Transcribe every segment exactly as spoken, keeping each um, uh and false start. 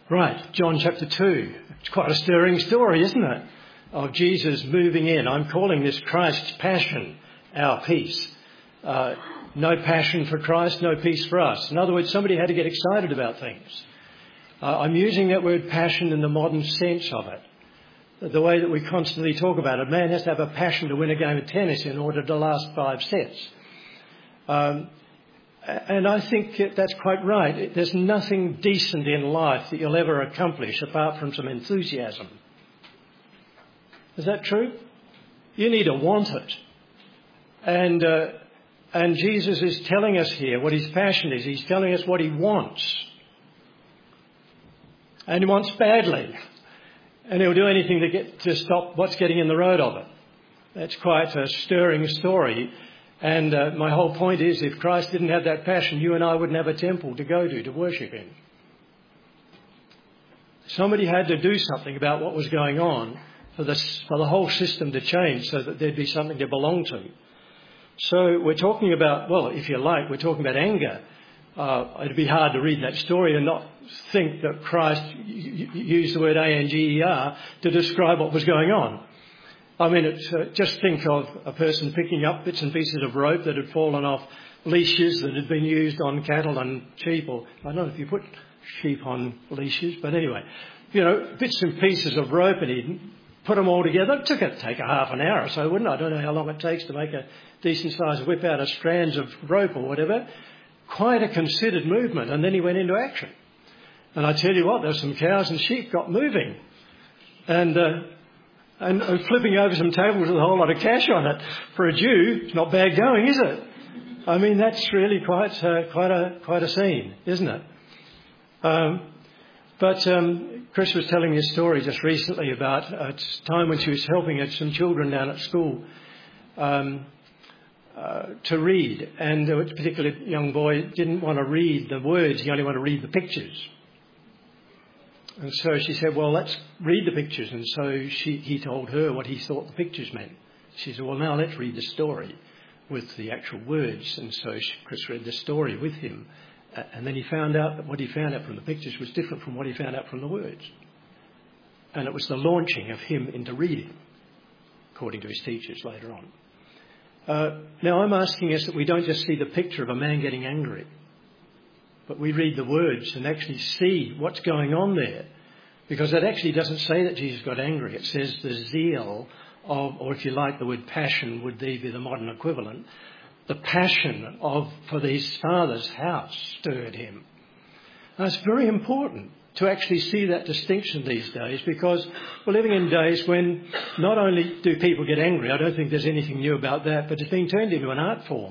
Right, John chapter two. It's quite a stirring story, isn't it? Of Jesus moving in. I'm calling this Christ's passion, our peace. Uh, no passion for Christ, no peace for us. In other words, somebody had to get excited about things. Uh, I'm using that word passion in the modern sense of it. The way that we constantly talk about it. A man has to have a passion to win a game of tennis in order to last five sets. Um, And I think that's quite right. There's nothing decent in life that you'll ever accomplish apart from some enthusiasm. Is that true? You need to want it. And uh, and Jesus is telling us here what his passion is. He's telling us what he wants. And he wants badly. And he'll do anything to get to stop what's getting in the road of it. That's quite a stirring story. And uh, my whole point is, if Christ didn't have that passion, you and I wouldn't have a temple to go to, to worship him. Somebody had to do something about what was going on for, this, for the whole system to change so that there'd be something to belong to. So we're talking about, well, if you like, we're talking about anger. Uh, it'd be hard to read that story and not think that Christ used the word A N G E R to describe what was going on. I mean, it's, uh, just think of a person picking up bits and pieces of rope that had fallen off leashes that had been used on cattle and sheep, or I don't know if you put sheep on leashes, but anyway, you know, bits and pieces of rope, and he'd put them all together. It took it take a half an hour or so, wouldn't it? I don't know how long it takes to make a decent sized whip out of strands of rope or whatever. Quite a considered movement, and then he went into action. And I tell you what, there were some cows and sheep got moving, and. Uh, And, and flipping over some tables with a whole lot of cash on it. For a Jew, it's not bad going, is it? I mean, that's really quite uh, quite a quite a scene, isn't it? Um, but um, Chris was telling me a story just recently about a time when she was helping some children down at school um, uh, to read. And a particular young boy didn't want to read the words, he only wanted to read the pictures. And so she said, well, let's read the pictures. And so she, he told her what he thought the pictures meant. She said, well, now let's read the story with the actual words. And so she, Chris read the story with him. Uh, and then he found out that what he found out from the pictures was different from what he found out from the words. And it was the launching of him into reading, according to his teachers later on. Uh, now, I'm asking us that we don't just see the picture of a man getting angry, but we read the words and actually see what's going on there. Because it actually doesn't say that Jesus got angry. It says the zeal of, or if you like the word passion, would be the modern equivalent. The passion of for his father's house stirred him. Now, it's very important to actually see that distinction these days, because we're living in days when not only do people get angry, I don't think there's anything new about that, but it's being turned into an art form.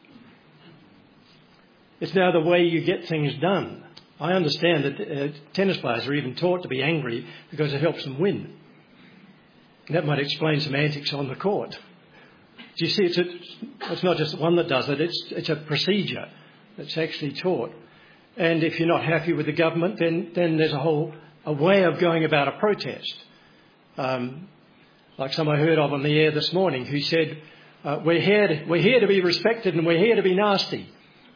It's now the way you get things done. I understand that uh, tennis players are even taught to be angry because it helps them win. And that might explain some antics on the court. Do you see, it's, a, it's not just one that does it, it's, it's a procedure that's actually taught. And if you're not happy with the government, then, then there's a whole a way of going about a protest. Um, like some I heard of on the air this morning who said, uh, we're, here to, we're here to be respected and we're here to be nasty.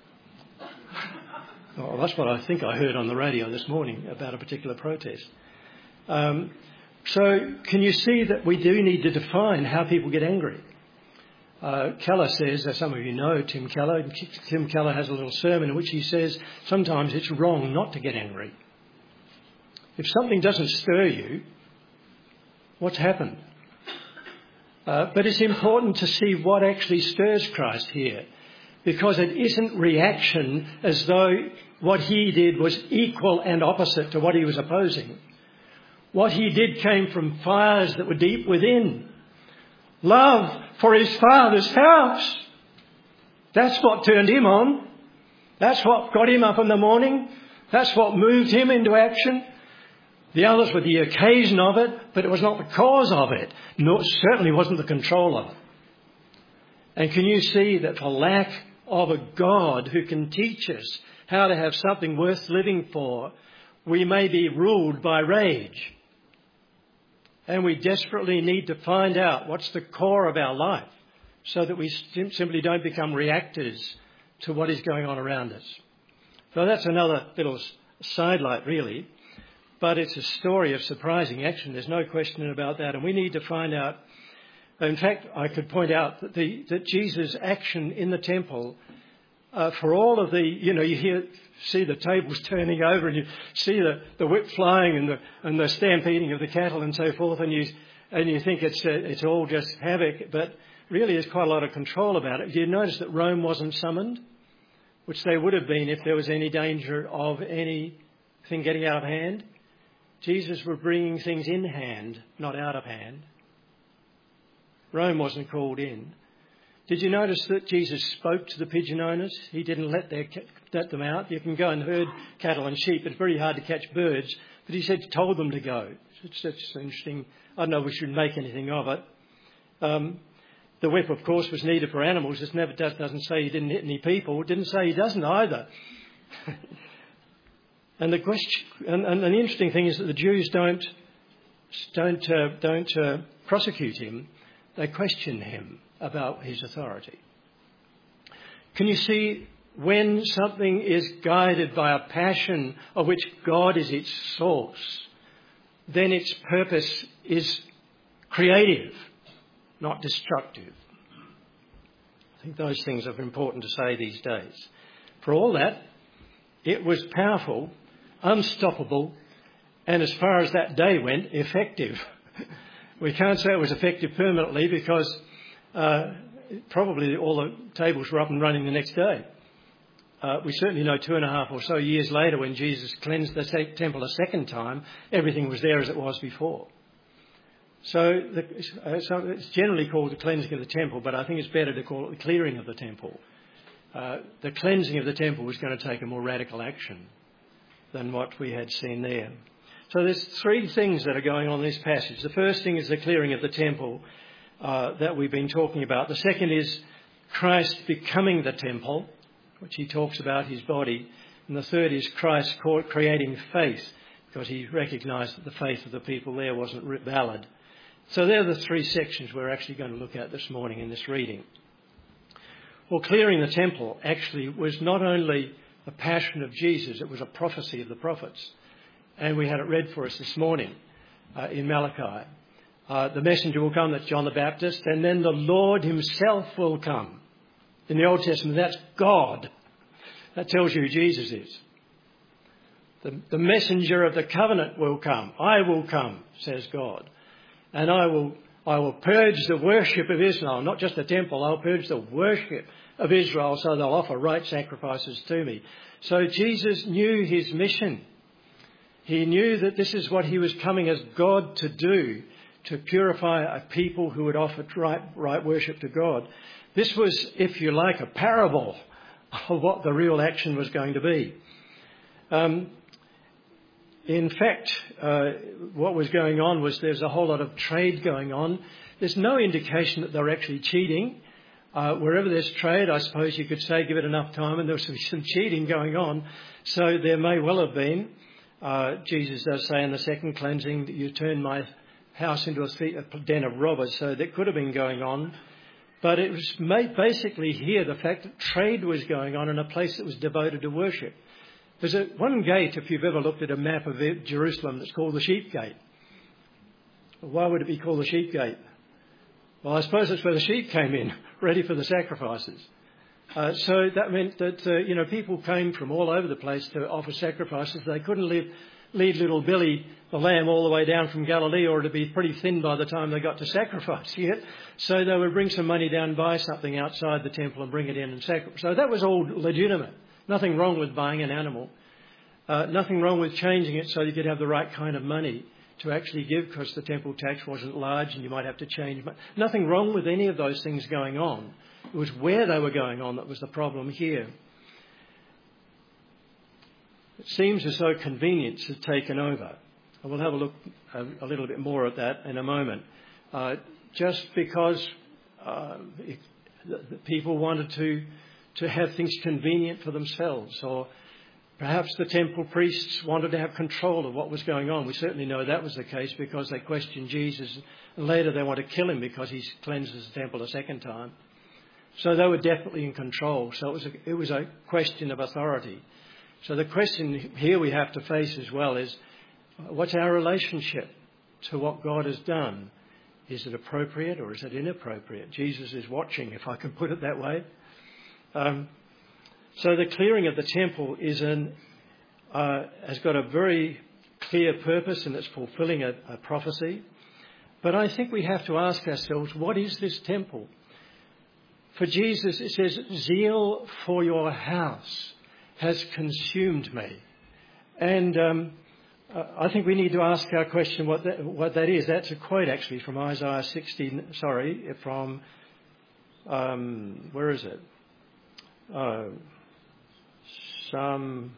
Well, that's what I think I heard on the radio this morning about a particular protest. Um, so can you see that we do need to define how people get angry? Uh, Keller says, as some of you know, Tim Keller, Tim Keller has a little sermon in which he says sometimes it's wrong not to get angry. If something doesn't stir you, what's happened? Uh, but it's important to see what actually stirs Christ here, because it isn't reaction as though what he did was equal and opposite to what he was opposing. What he did came from fires that were deep within. Love for his Father's house. That's what turned him on. That's what got him up in the morning. That's what moved him into action. The others were the occasion of it, but it was not the cause of it. No, it certainly wasn't the control of it. And can you see that for lack of a God who can teach us how to have something worth living for, we may be ruled by rage. And we desperately need to find out what's the core of our life so that we simply don't become reactors to what is going on around us. So that's another little sidelight, really. but it's a story of surprising action. There's no question about that. And we need to find out. In fact, I could point out that, the, that Jesus' action in the temple, uh, for all of the, you know, you hear, see the tables turning over and you see the, the whip flying and the, and the stampeding of the cattle and so forth, and you, and you think it's, uh, it's all just havoc, but really there's quite a lot of control about it. Did you notice that Rome wasn't summoned? Which they would have been if there was any danger of anything getting out of hand. Jesus was bringing things in hand, not out of hand. Rome wasn't called in. Did you notice that Jesus spoke to the pigeon owners? He didn't let, their, let them out. You can go and herd cattle and sheep. It's very hard to catch birds. But he said, told them to go. It's, it's interesting. I don't know if we should make anything of it. Um, The whip, of course, was needed for animals. It never does, doesn't say he didn't hit any people. It didn't say he doesn't either. and the question, and, and the interesting thing is that the Jews don't don't uh, don't uh, prosecute him. They question him about his authority. Can you see when something is guided by a passion of which God is its source, then its purpose is creative, not destructive. I think those things are important to say these days. For all that, it was powerful, unstoppable, and as far as that day went, effective. We can't say it was effective permanently because uh, probably all the tables were up and running the next day. Uh, we certainly know two and a half or so years later, when Jesus cleansed the temple a second time, everything was there as it was before. So, the, uh, so it's generally called the cleansing of the temple, but I think it's better to call it the clearing of the temple. Uh, the cleansing of the temple was going to take a more radical action than what we had seen there. So there's three things that are going on in this passage. The first thing is the clearing of the temple uh, that we've been talking about. The second is Christ becoming the temple, which he talks about, his body. And the third is Christ creating faith, because he recognised that the faith of the people there wasn't valid. So they're the three sections we're actually going to look at this morning in this reading. Well, clearing the temple actually was not only the passion of Jesus, it was a prophecy of the prophets. And we had it read for us this morning uh, in Malachi. Uh, the messenger will come, that's John the Baptist, and then the Lord himself will come. In the Old Testament, that's God. That tells you who Jesus is. The, the messenger of the covenant will come. I will come, says God. And I will I will purge the worship of Israel, not just the temple. I'll purge the worship of Israel so they'll offer right sacrifices to me. So Jesus knew his mission. He knew that this is what he was coming as God to do, to purify a people who would offer right, right worship to God. This was, if you like, a parable of what the real action was going to be. Um, in fact, uh, what was going on was there's a whole lot of trade going on. There's no indication that they're actually cheating. Uh, wherever there's trade, I suppose you could say, give it enough time, and there was some, some cheating going on. So there may well have been. Uh, Jesus does say in the second cleansing that you turn my house into a den of robbers. So that could have been going on. But it was made basically here the fact that trade was going on in a place that was devoted to worship. There's a, one gate, if you've ever looked at a map of Jerusalem, that's called the Sheep Gate. Why would it be called the Sheep Gate? Well, I suppose that's where the sheep came in, ready for the sacrifices. Uh, so that meant that, uh, you know, people came from all over the place to offer sacrifices. They couldn't leave, lead little Billy, the lamb, all the way down from Galilee, or it'd be pretty thin by the time they got to sacrificing it. So they would bring some money down, buy something outside the temple and bring it in and sacrifice. So that was all legitimate. Nothing wrong with buying an animal. Uh, nothing wrong with changing it so you could have the right kind of money to actually give, because the temple tax wasn't large and you might have to change. But nothing wrong with any of those things going on. It was where they were going on that was the problem here. It seems as though convenience has taken over. And we'll have a look a, a little bit more at that in a moment. Uh, just because uh, it, the, the people wanted to, to have things convenient for themselves, or perhaps the temple priests wanted to have control of what was going on. We certainly know that was the case because they questioned Jesus. And later they want to kill him because he cleanses the temple a second time. So they were definitely in control. So it was a, it was a question of authority. So the question here we have to face as well is, What's our relationship to what God has done? Is it appropriate or is it inappropriate? Jesus is watching, if I can put it that way. Um, so the clearing of the temple is an, uh, has got a very clear purpose, and it's fulfilling a, a prophecy. But I think we have to ask ourselves, what is this temple? For Jesus, it says, zeal for your house has consumed me. And um, I think we need to ask our question what that, what that is. That's a quote actually from Isaiah sixty, sorry, from, um, where is it? Uh, Psalm,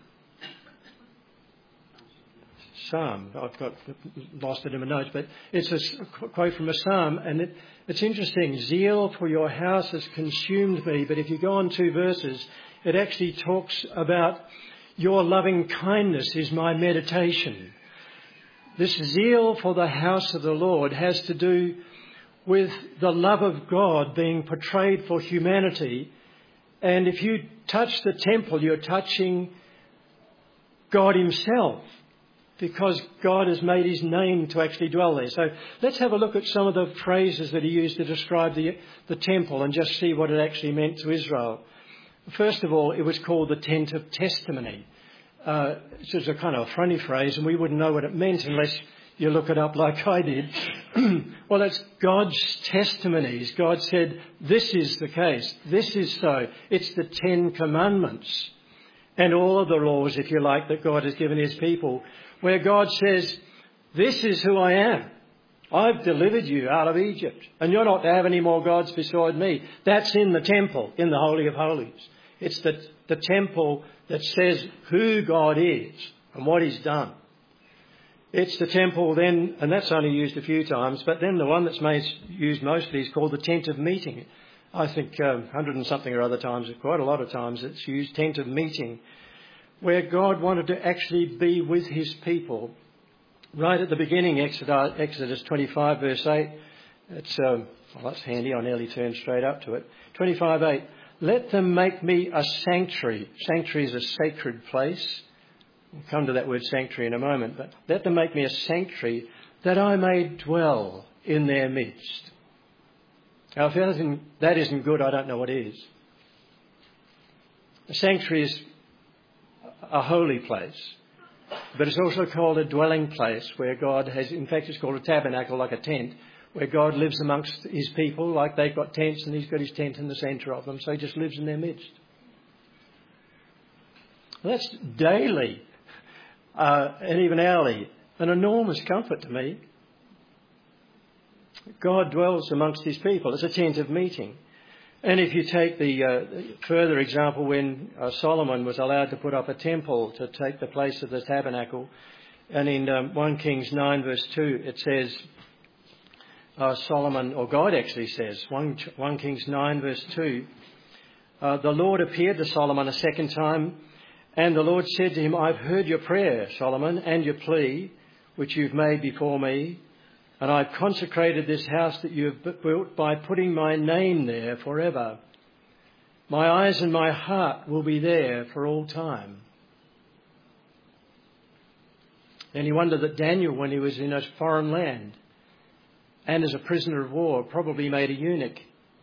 Psalm, I've got lost it in my notes, but it's a quote from a Psalm, and it, it's interesting. Zeal for your house has consumed me, but if you go on two verses, it actually talks about your loving kindness is my meditation. This zeal for the house of the Lord has to do with the love of God being portrayed for humanity. And if you touch the temple, you're touching God himself, because God has made his name to actually dwell there. So let's have a look at some of the phrases that he used to describe the, the temple and just see what it actually meant to Israel. First of all, it was called the tent of testimony. Uh, it's just a kind of a funny phrase, and we wouldn't know what it meant unless you look it up like I did. Well, it's God's testimonies. God said, this is the case. This is so. It's the Ten Commandments and all of the laws, if you like, that God has given his people, where God says, this is who I am. I've delivered you out of Egypt, and you're not to have any more gods beside me. That's in the temple, in the Holy of Holies. It's the, the temple that says who God is and what he's done. It's the temple then, and that's only used a few times, but then the one that's made, used mostly is called the tent of meeting. I think um, hundred and something or other times, quite a lot of times it's used, tent of meeting, where God wanted to actually be with his people. Right at the beginning, Exodus, Exodus twenty-five verse eight, it's, um, well, that's handy, I nearly turned straight up to it. twenty-five eight, let them make me a sanctuary. Sanctuary is a sacred place. We'll come to that word sanctuary in a moment, but let them make me a sanctuary that I may dwell in their midst. Now, if that isn't, that isn't good, I don't know what is. A sanctuary is a holy place, but it's also called a dwelling place where God has, in fact, it's called a tabernacle, like a tent, where God lives amongst his people, like they've got tents and he's got his tent in the centre of them, so he just lives in their midst. Well, that's daily uh, and even hourly an enormous comfort to me. God dwells amongst his people. It's a tent of meeting. And if you take the uh, further example, when uh, Solomon was allowed to put up a temple to take the place of the tabernacle, and in um, First Kings nine verse two it says, uh, Solomon, or God actually says, First Kings nine verse two, uh, the Lord appeared to Solomon a second time, and the Lord said to him, I've heard your prayer, Solomon, and your plea, which you've made before me. And I've consecrated this house that you have built by putting my name there forever. My eyes and my heart will be there for all time. And you wonder that Daniel, when he was in a foreign land and as a prisoner of war, probably made a eunuch,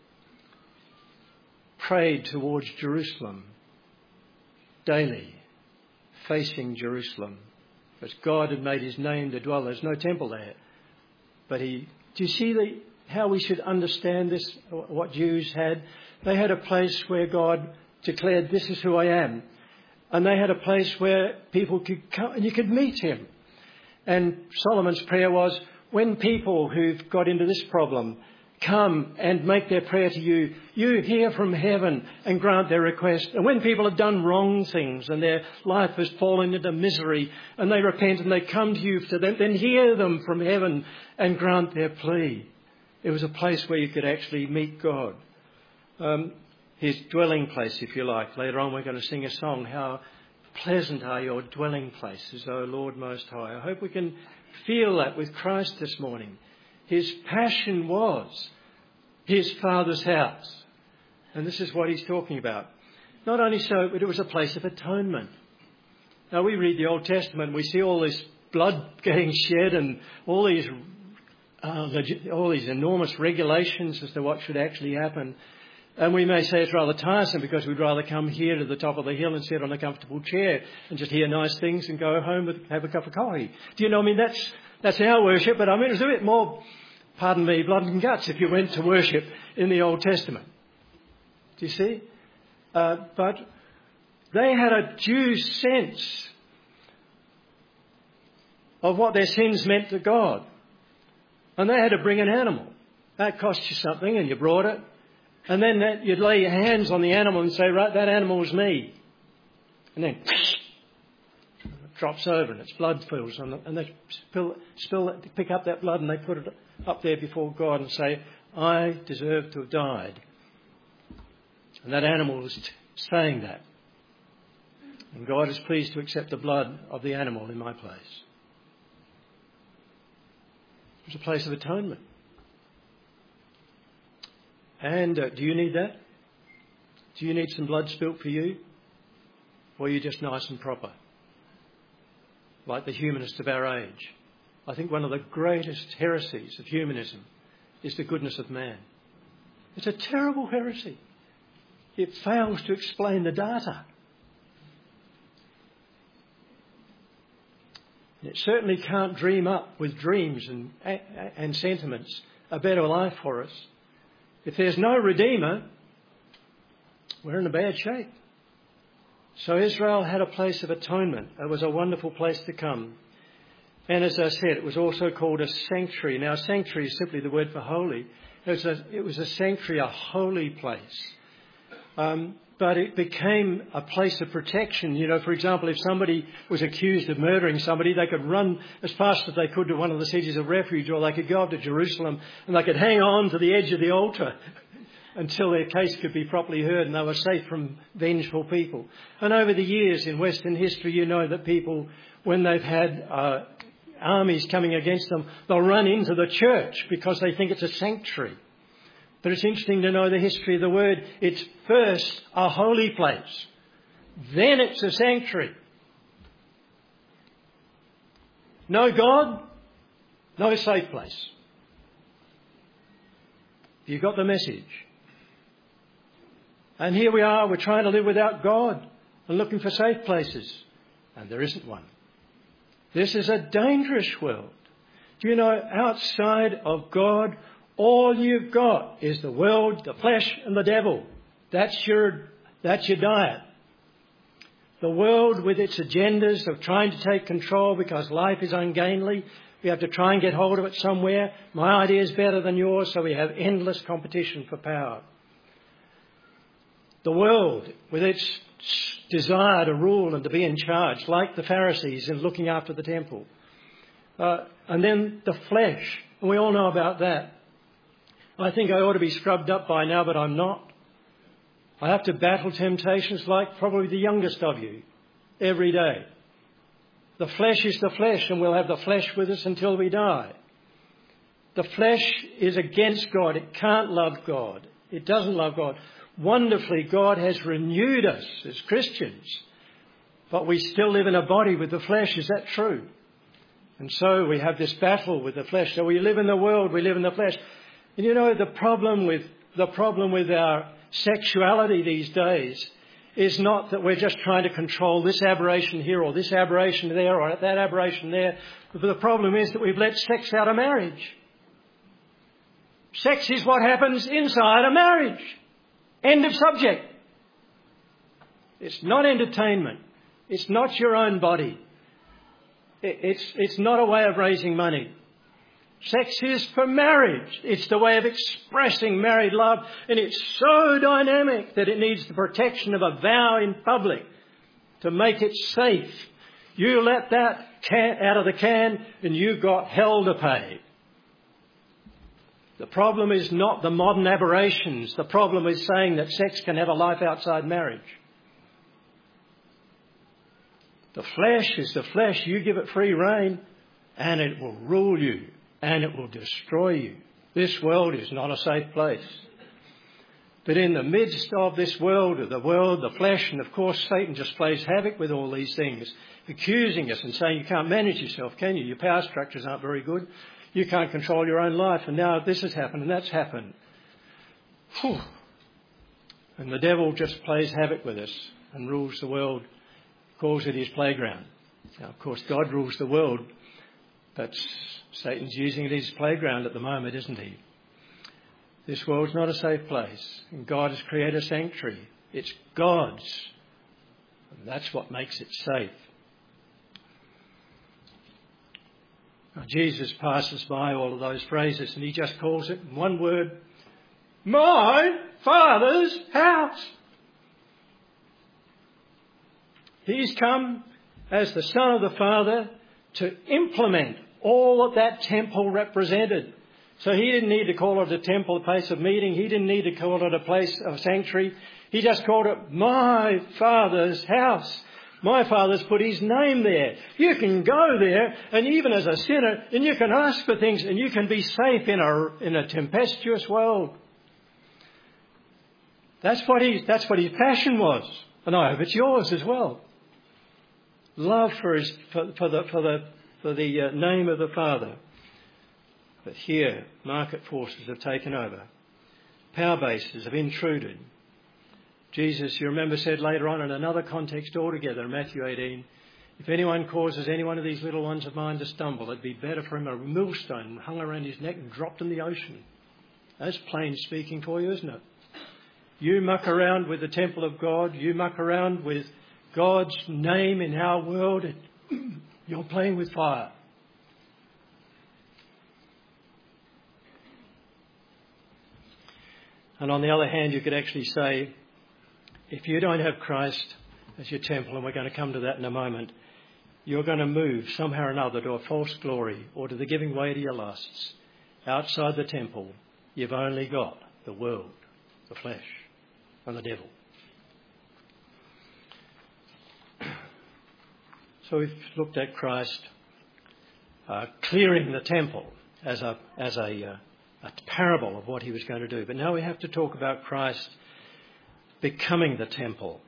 prayed towards Jerusalem daily, facing Jerusalem. Because God had made his name to dwell. There's no temple there. But he, do you see the, how we should understand this, what Jews had? They had a place where God declared, this is who I am. And they had a place where people could come and you could meet him. And Solomon's prayer was, when people who've got into this problem come and make their prayer to you, you hear from heaven and grant their request. And when people have done wrong things and their life has fallen into misery and they repent and they come to you to them, then hear them from heaven and grant their plea. It was a place where you could actually meet God. Um, his dwelling place, if you like. Later on we're going to sing a song, how pleasant are your dwelling places, O Lord Most High. I hope we can feel that with Christ this morning. His passion was his Father's house. And this is what he's talking about. Not only so, but it was a place of atonement. Now we read the Old Testament, we see all this blood getting shed and all these uh, legit, all these enormous regulations as to what should actually happen. And we may say it's rather tiresome because we'd rather come here to the top of the hill and sit on a comfortable chair and just hear nice things and go home and have a cup of coffee. Do you know, I mean, that's that's our worship, but I mean, it's a bit more, pardon me, blood and guts if you went to worship in the Old Testament. Do you see? Uh, but they had a due sense of what their sins meant to God. And they had to bring an animal. That cost you something and you brought it. And then that, you'd lay your hands on the animal and say, right, that animal was me. And then it drops over and its blood fills. And, and they spill, spill it, pick up that blood and they put it up there before God and say, I deserve to have died. And that animal is saying that. And God is pleased to accept the blood of the animal in my place. It's a place of atonement. And uh, do you need that? Do you need some blood spilt for you? Or are you just nice and proper? Like the humanists of our age. I think one of the greatest heresies of humanism is the goodness of man. It's a terrible heresy. It fails to explain the data. It certainly can't dream up with dreams and, and sentiments a better life for us. If there's no Redeemer, we're in a bad shape. So Israel had a place of atonement. It was a wonderful place to come. And as I said, it was also called a sanctuary. Now, sanctuary is simply the word for holy. It was a, it was a sanctuary, a holy place. Um, but it became a place of protection. You know, for example, if somebody was accused of murdering somebody, they could run as fast as they could to one of the cities of refuge, or they could go up to Jerusalem and they could hang on to the edge of the altar until their case could be properly heard and they were safe from vengeful people. And over the years in Western history, you know that people, when they've had uh, armies coming against them, they'll run into the church because they think it's a sanctuary. But it's interesting to know the history of the word. It's first a holy place. Then it's a sanctuary. No God, no safe place. You got the message? And here we are, we're trying to live without God and looking for safe places. And there isn't one. This is a dangerous world. Do you know, outside of God, all you've got is the world, the flesh and the devil. That's your, that's your diet. The world with its agendas of trying to take control because life is ungainly. We have to try and get hold of it somewhere. My idea is better than yours, so we have endless competition for power. The world with its desire to rule and to be in charge, like the Pharisees in looking after the temple. Uh, and then the flesh, and we all know about that. I think I ought to be scrubbed up by now, but I'm not. I have to battle temptations like probably the youngest of you every day. The flesh is the flesh, and we'll have the flesh with us until we die. The flesh is against God. It can't love God. It doesn't love God. Wonderfully, God has renewed us as Christians, but we still live in a body with the flesh. Is that true? And so we have this battle with the flesh. So we live in the world, we live in the flesh. And you know, the problem with the problem with our sexuality these days is not that we're just trying to control this aberration here or this aberration there or that aberration there. But the problem is that we've let sex out of marriage. Sex is what happens inside a marriage. End of subject. It's not entertainment. It's not your own body. It's, it's not a way of raising money. Sex is for marriage. It's the way of expressing married love, and it's so dynamic that it needs the protection of a vow in public to make it safe. You let that can out of the can and you've got hell to pay. The problem is not the modern aberrations. The problem is saying that sex can have a life outside marriage. The flesh is the flesh. You give it free rein and it will rule you. And it will destroy you. This world is not a safe place. But in the midst of this world, of the world, the flesh, and of course Satan just plays havoc with all these things, accusing us and saying you can't manage yourself, can you? Your power structures aren't very good. You can't control your own life, and now this has happened and that's happened. Whew. And the devil just plays havoc with us and rules the world, calls it his playground. Now, of course, God rules the world, but Satan's using it as his playground at the moment, isn't he? This world's not a safe place, and God has created a sanctuary. It's God's, and that's what makes it safe. Now, Jesus passes by all of those phrases, and he just calls it in one word, my Father's house. He's come as the Son of the Father to implement all that that temple represented. So he didn't need to call it a temple, a place of meeting. He didn't need to call it a place of sanctuary. He just called it my Father's house. My Father's put his name there. You can go there, and even as a sinner, and you can ask for things, and you can be safe in a, in a tempestuous world. That's what he, that's what his passion was. And I hope it's yours as well. Love for his, for, for the, for the, for the uh, name of the Father. But here, market forces have taken over. Power bases have intruded. Jesus, you remember, said later on in another context altogether, in Matthew eighteen, if anyone causes any one of these little ones of mine to stumble, it'd be better for him a millstone hung around his neck and dropped in the ocean. That's plain speaking for you, isn't it? You muck around with the temple of God, you muck around with God's name in our world, and you're playing with fire. And on the other hand, you could actually say, if you don't have Christ as your temple, and we're going to come to that in a moment, you're going to move somehow or another to a false glory or to the giving way to your lusts. Outside the temple, you've only got the world, the flesh, and the devil. So we've looked at Christ uh, clearing the temple as a as a, uh, a parable of what he was going to do. But now we have to talk about Christ becoming the temple.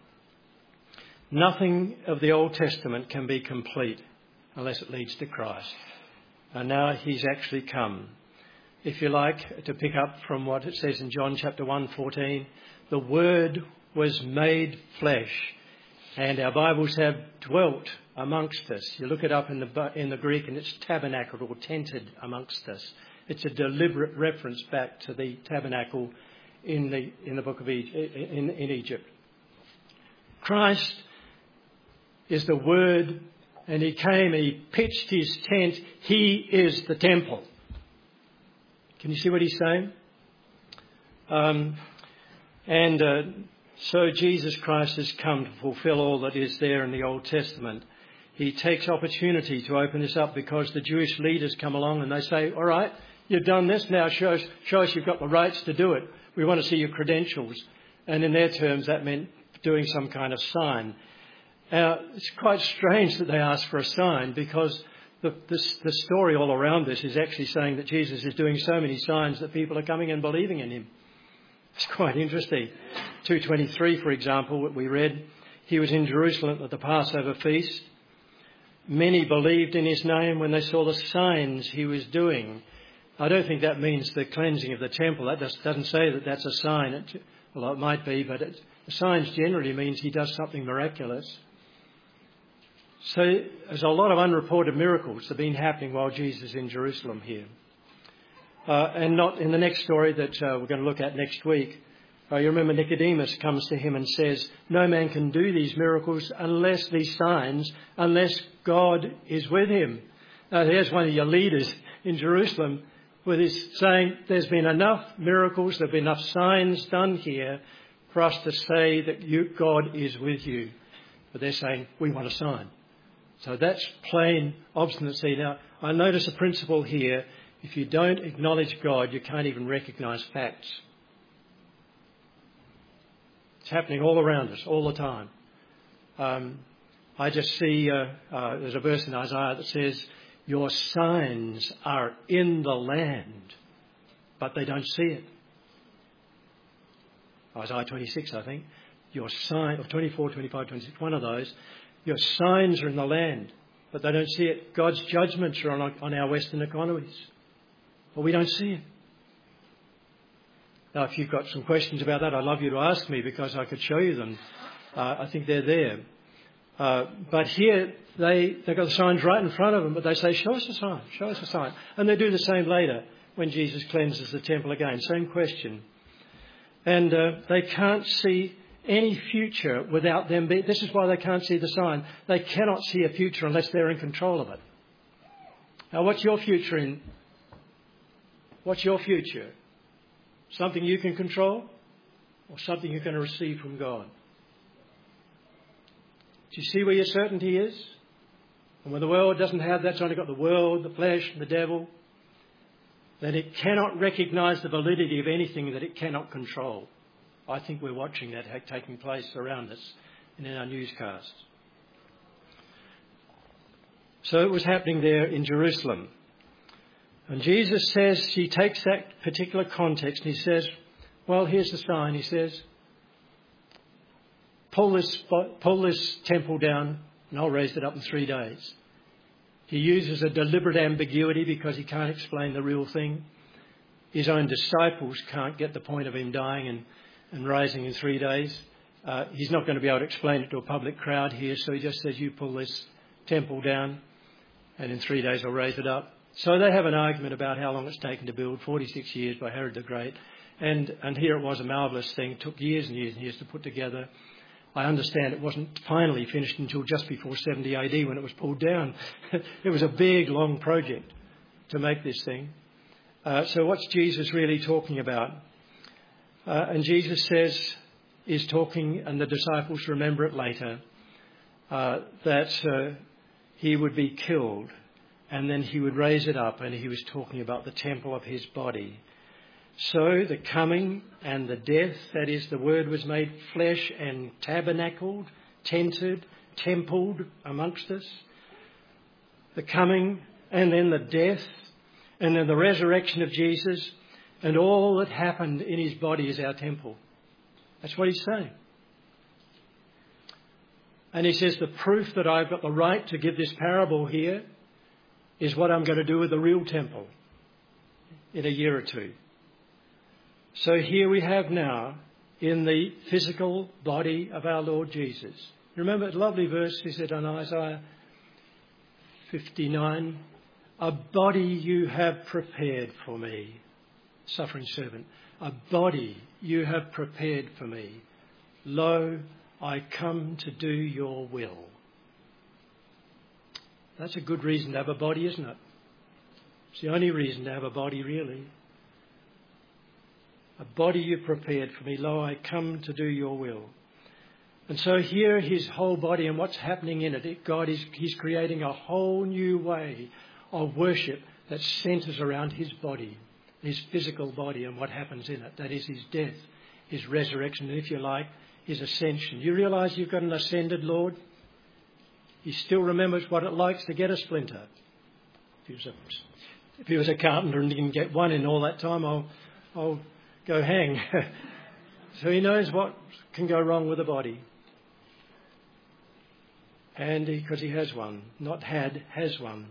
Nothing of the Old Testament can be complete unless it leads to Christ. And now he's actually come. If you like, to pick up from what it says in John chapter one fourteen, the Word was made flesh, and our Bibles have dwelt amongst us. You look it up in the in the Greek, and it's tabernacled or tented amongst us. It's a deliberate reference back to the tabernacle in the in the book of Egypt, in, in Egypt. Christ is the Word, and he came and he pitched his tent. He is the temple. Can you see what he's saying? Um, and uh, so Jesus Christ has come to fulfill all that is there in the Old Testament. He takes opportunity to open this up because the Jewish leaders come along and they say, all right, you've done this, now show us, show us you've got the rights to do it. We want to see your credentials. And in their terms, that meant doing some kind of sign. Now, it's quite strange that they ask for a sign because the, the, the story all around this is actually saying that Jesus is doing so many signs that people are coming and believing in him. It's quite interesting. two twenty-three, for example, what we read, he was in Jerusalem at the Passover feast. Many believed in his name when they saw the signs he was doing. I don't think that means the cleansing of the temple. That doesn't say that that's a sign. It, well, it might be, but it, the signs generally means he does something miraculous. So there's a lot of unreported miracles that have been happening while Jesus is in Jerusalem here. Uh, and not in the next story that uh, we're going to look at next week. Uh, you remember Nicodemus comes to him and says, no man can do these miracles unless these signs, unless God is with him. Now, there's one of your leaders in Jerusalem with his saying, there's been enough miracles, there have been enough signs done here for us to say that you, God is with you. But they're saying, we want a sign. So that's plain obstinacy. Now, I notice a principle here. If you don't acknowledge God, you can't even recognise facts. It's happening all around us, all the time. Um, I just see, uh, uh, there's a verse in Isaiah that says, your signs are in the land, but they don't see it. Isaiah twenty-six, I think. Your sign, or twenty-four, twenty-five, twenty-six, one of those. Your signs are in the land, but they don't see it. God's judgments are on, on our Western economies, but we don't see it. Now, if you've got some questions about that, I'd love you to ask me because I could show you them. Uh, I think they're there. Uh, but here, they, they've got the signs right in front of them, but they say, show us a sign, show us a sign. And they do the same later when Jesus cleanses the temple again. Same question. And uh, they can't see any future without them being... This is why they can't see the sign. They cannot see a future unless they're in control of it. Now, what's your future in? What's your future? Something you can control or something you're going to receive from God? Do you see where your certainty is? And when the world doesn't have that, it's only got the world, the flesh and the devil, then it cannot recognise the validity of anything that it cannot control. I think we're watching that taking place around us and in our newscasts. So it was happening there in Jerusalem. And Jesus says, he takes that particular context and he says, well, here's the sign. He says, pull this, pull this temple down and I'll raise it up in three days. He uses a deliberate ambiguity because he can't explain the real thing. His own disciples can't get the point of him dying and, and rising in three days. Uh, he's not going to be able to explain it to a public crowd here, so he just says, you pull this temple down and in three days I'll raise it up. So they have an argument about how long it's taken to build, forty-six years by Herod the Great. And, and here it was a marvellous thing. It took years and years and years to put together. I understand it wasn't finally finished until just before seventy A D when it was pulled down. It was a big, long project to make this thing. Uh, so what's Jesus really talking about? Uh, and Jesus says, is talking, and the disciples remember it later, uh, that uh, he would be killed and then he would raise it up, and he was talking about the temple of his body. So the coming and the death, that is, the Word was made flesh and tabernacled, tented, templed amongst us. The coming and then the death and then the resurrection of Jesus, and all that happened in his body is our temple. That's what he's saying. And he says the proof that I've got the right to give this parable here is what I'm going to do with the real temple in a year or two. So here we have now in the physical body of our Lord Jesus. Remember that lovely verse he said on Isaiah fifty-nine, a body you have prepared for me, suffering servant, a body you have prepared for me. Lo, I come to do your will. That's a good reason to have a body, isn't it? It's the only reason to have a body, really. A body you prepared for me. Lo, I come to do your will. And so here his whole body and what's happening in it, God is he's creating a whole new way of worship that centres around his body, his physical body and what happens in it. That is his death, his resurrection, and if you like, his ascension. You realise you've got an ascended Lord? He still remembers what it likes to get a splinter. If he was a, if he was a carpenter and didn't get one in all that time, I'll, I'll go hang. So he knows what can go wrong with the body. And because he, he has one, not had, has one.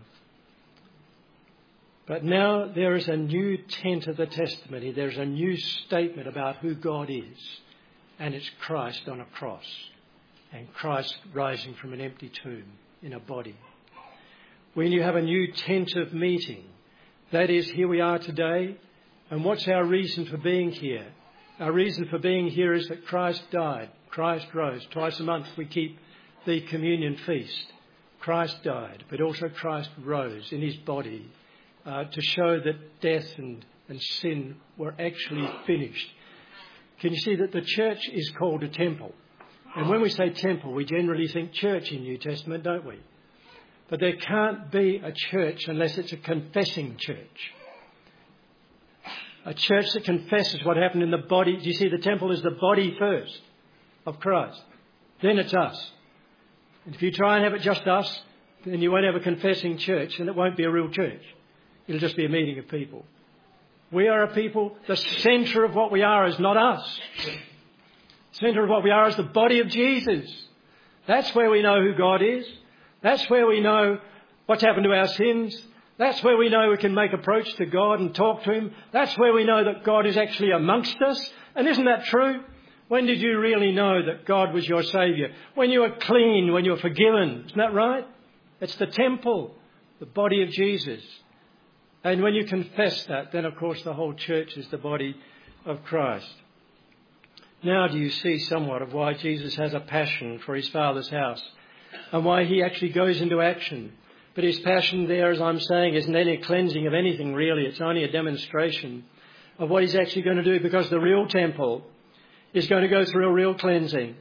But now there is a new tent of the testimony. There's a new statement about who God is. And it's Christ on a cross. And Christ rising from an empty tomb in a body. When you have a new tent of meeting, that is, here we are today. And what's our reason for being here? Our reason for being here is that Christ died. Christ rose. Twice a month we keep the communion feast. Christ died, but also Christ rose in his body uh, to show that death and, and sin were actually finished. Can you see that the church is called a temple? And when we say temple, we generally think church in New Testament, don't we? But there can't be a church unless it's a confessing church. A church that confesses what happened in the body. Do you see the temple is the body first of Christ? Then it's us. And if you try and have it just us, then you won't have a confessing church and it won't be a real church. It'll just be a meeting of people. We are a people. The centre of what we are is not us. Centre of what we are is the body of Jesus. That's where we know who God is. That's where we know what's happened to our sins. That's where we know we can make approach to God and talk to Him. That's where we know that God is actually amongst us. And isn't that true? When did you really know that God was your Saviour? When you were clean, when you were forgiven. Isn't that right? It's the temple, the body of Jesus. And when you confess that, then of course the whole church is the body of Christ. Now do you see somewhat of why Jesus has a passion for His Father's house and why He actually goes into action? But His passion there, as I'm saying, isn't any cleansing of anything really. It's only a demonstration of what He's actually going to do, because the real temple is going to go through a real cleansing.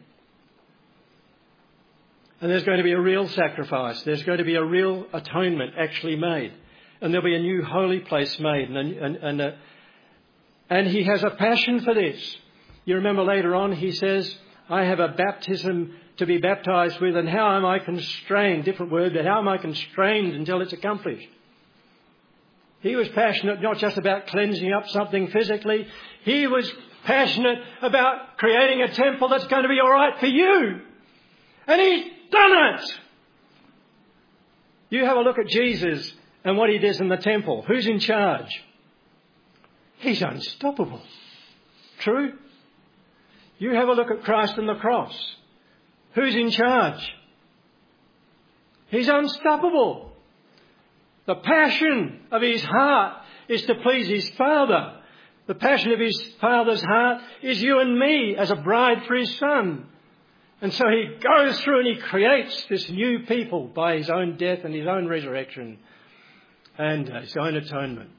And there's going to be a real sacrifice. There's going to be a real atonement actually made. And there'll be a new holy place made. And, and, and, uh, and He has a passion for this. You remember later on He says, I have a baptism to be baptised with, and how am I constrained, different word, but how am I constrained until it's accomplished? He was passionate not just about cleansing up something physically. He was passionate about creating a temple that's going to be all right for you. And He's done it. You have a look at Jesus and what He does in the temple. Who's in charge? He's unstoppable. True? You have a look at Christ and the cross. Who's in charge? He's unstoppable. The passion of His heart is to please His Father. The passion of His Father's heart is you and me as a bride for His Son. And so He goes through and He creates this new people by His own death and His own resurrection and His own atonement.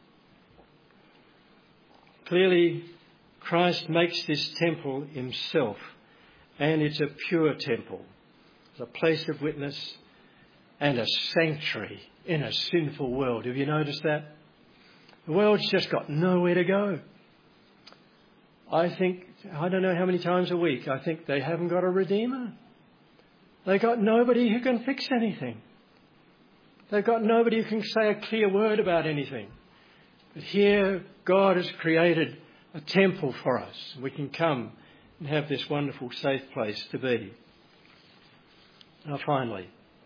Clearly, Christ makes this temple Himself, and it's a pure temple. It's a place of witness and a sanctuary in a sinful world. Have you noticed that? The world's just got nowhere to go. I think, I don't know how many times a week, I think they haven't got a redeemer. They've got nobody who can fix anything. They've got nobody who can say a clear word about anything. But here, God has created a temple for us. We can come and have this wonderful, safe place to be. Now, finally,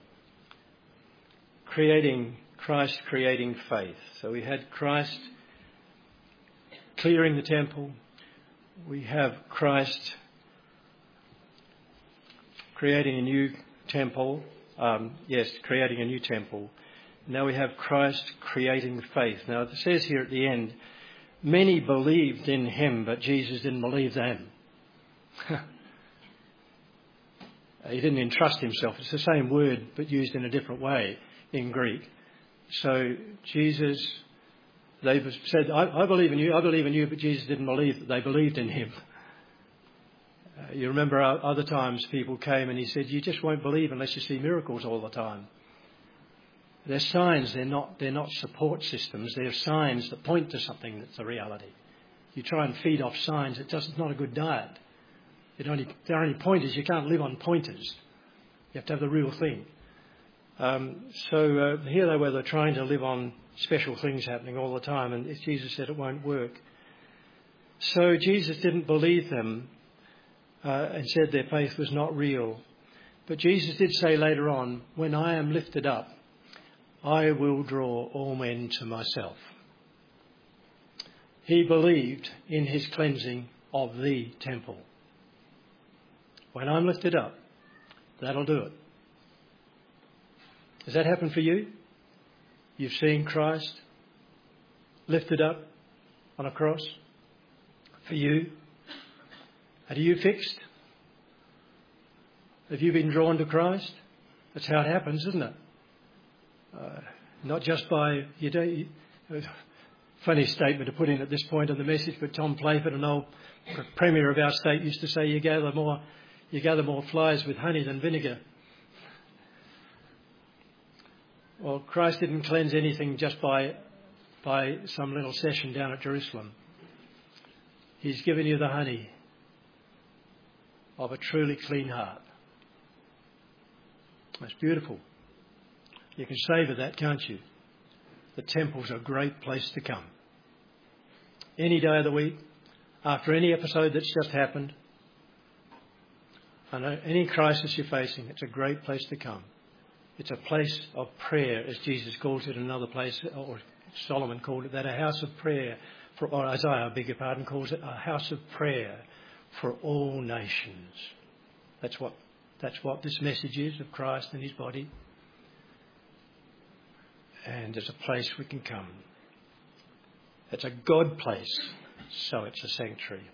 creating Christ, creating faith. So we had Christ clearing the temple. We have Christ creating a new temple. Um, yes, creating a new temple. Now we have Christ creating faith. Now it says here at the end, many believed in Him, but Jesus didn't believe them. He didn't entrust Himself. It's the same word, but used in a different way in Greek. So Jesus, they said, I, I believe in you, I believe in you, but Jesus didn't believe that they believed in Him. Uh, you remember other times people came and He said, you just won't believe unless you see miracles all the time. They're signs, they're not, they're not support systems. They're signs that point to something that's a reality. You try and feed off signs, it does, it's not a good diet. It only, they're only pointers. You can't live on pointers. You have to have the real thing. Um, so uh, here they were, they're trying to live on special things happening all the time, and Jesus said it won't work. So Jesus didn't believe them uh, and said their faith was not real. But Jesus did say later on, when I am lifted up, I will draw all men to myself. He believed in His cleansing of the temple. When I'm lifted up, that'll do it. Has that happened for you? You've seen Christ lifted up on a cross for you. Are you fixed? Have you been drawn to Christ? That's how it happens, isn't it? Uh, not just by, you don't, you, funny statement to put in at this point of the message, but Tom Playford, an old Premier of our state, used to say you gather more, you gather more flies with honey than vinegar. Well, Christ didn't cleanse anything just by, by some little session down at Jerusalem. He's given you the honey of a truly clean heart. That's beautiful. You can savour that, can't you? The temple's a great place to come. Any day of the week, after any episode that's just happened, I know any crisis you're facing, it's a great place to come. It's a place of prayer, as Jesus calls it in another place, or Solomon called it that, a house of prayer, for, or Isaiah, I beg your pardon, calls it a house of prayer for all nations. That's what, that's what this message is of Christ and his body. And there's a place we can come. It's a God place, so it's a sanctuary.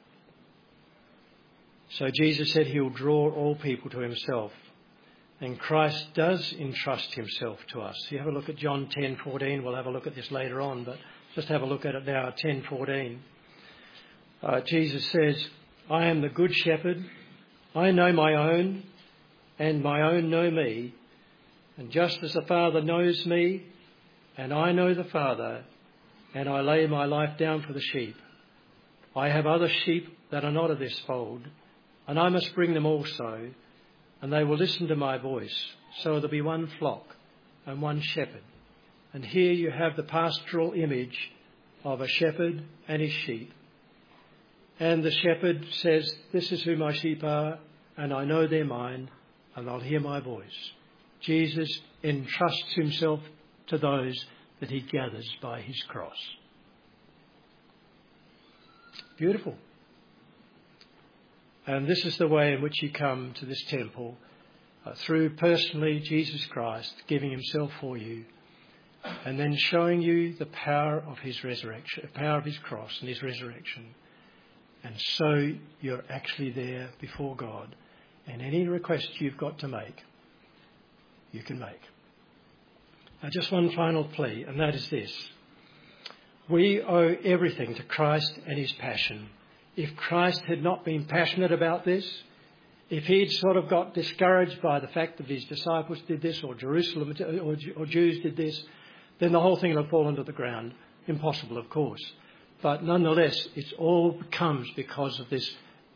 So Jesus said he'll draw all people to himself. And Christ does entrust himself to us. You have a look at John ten fourteen. We'll have a look at this later on, but just have a look at it now, ten fourteen. Uh, Jesus says, I am the good shepherd. I know my own, and my own know me. And just as the Father knows me, and I know the Father, and I lay my life down for the sheep. I have other sheep that are not of this fold, and I must bring them also, and they will listen to my voice. So there'll be one flock and one shepherd. And here you have the pastoral image of a shepherd and his sheep. And the shepherd says, this is who my sheep are, and I know they're mine, and they'll hear my voice. Jesus entrusts himself to those that he gathers by his cross. Beautiful. And this is the way in which you come to this temple, uh, through personally Jesus Christ giving himself for you, and then showing you the power of his resurrection, the power of his cross and his resurrection. And so you're actually there before God. And any request you've got to make, you can make. Now, just one final plea, and that is this. We owe everything to Christ and his passion. If Christ had not been passionate about this, if he'd sort of got discouraged by the fact that his disciples did this, or Jerusalem or, or Jews did this, then the whole thing would have fallen to the ground. Impossible, of course. But nonetheless, it all comes because of this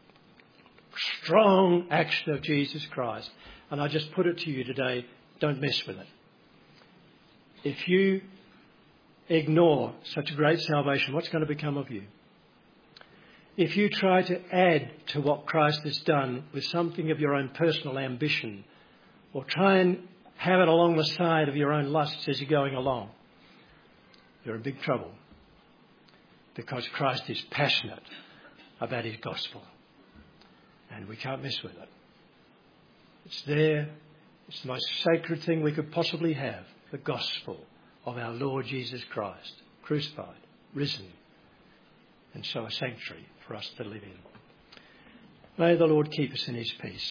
strong action of Jesus Christ. And I just put it to you today, don't mess with it. If you ignore such a great salvation, what's going to become of you? If you try to add to what Christ has done with something of your own personal ambition, or try and have it along the side of your own lusts as you're going along, you're in big trouble. Because Christ is passionate about his gospel. And we can't mess with it. It's there. It's the most sacred thing we could possibly have. The gospel of our Lord Jesus Christ. Crucified, risen. And so a sanctuary for us to live in. May the Lord keep us in his peace.